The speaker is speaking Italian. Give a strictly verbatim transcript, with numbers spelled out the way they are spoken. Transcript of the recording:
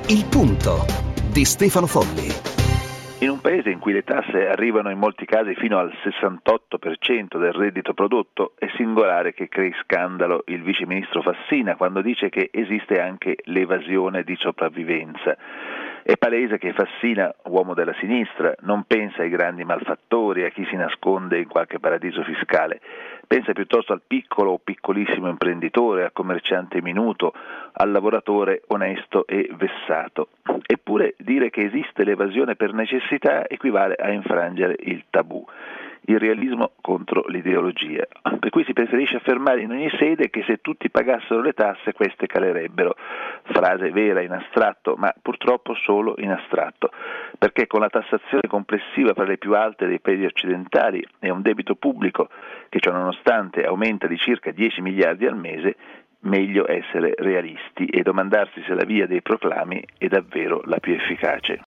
Il Punto di Stefano Folli. In un paese in cui le tasse arrivano in molti casi fino al sessantotto per cento del reddito prodotto, è singolare che crei scandalo il vice ministro Fassina quando dice che esiste anche l'evasione di sopravvivenza. È palese che Fassina, uomo della sinistra, non pensa ai grandi malfattori, a chi si nasconde in qualche paradiso fiscale, pensa piuttosto al piccolo o piccolissimo imprenditore, al commerciante minuto, al lavoratore onesto e vessato. Eppure dire che esiste l'evasione per necessità equivale a infrangere il tabù. Il realismo contro l'ideologia, per cui si preferisce affermare in ogni sede che se tutti pagassero le tasse queste calerebbero, frase vera in astratto, ma purtroppo solo in astratto, perché con la tassazione complessiva tra le più alte dei paesi occidentali e un debito pubblico che ciò nonostante aumenta di circa dieci miliardi al mese, meglio essere realisti e domandarsi se la via dei proclami è davvero la più efficace.